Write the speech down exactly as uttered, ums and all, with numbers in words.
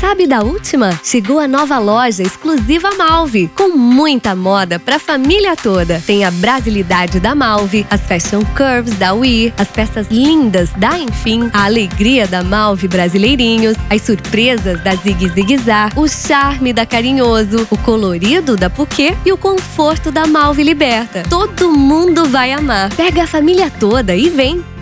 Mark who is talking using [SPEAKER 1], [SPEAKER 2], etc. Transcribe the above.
[SPEAKER 1] Sabe da última? Chegou a nova loja exclusiva Malve, com muita moda pra família toda. Tem a brasilidade da Malve, as fashion curves da Ui, as peças lindas da Enfim, a alegria da Malve Brasileirinhos, as surpresas da Zig Zig Zá, o charme da Carinhoso, o colorido da Puquê e o conforto da Malve Liberta. Todo mundo vai amar. Pega a família toda e vem!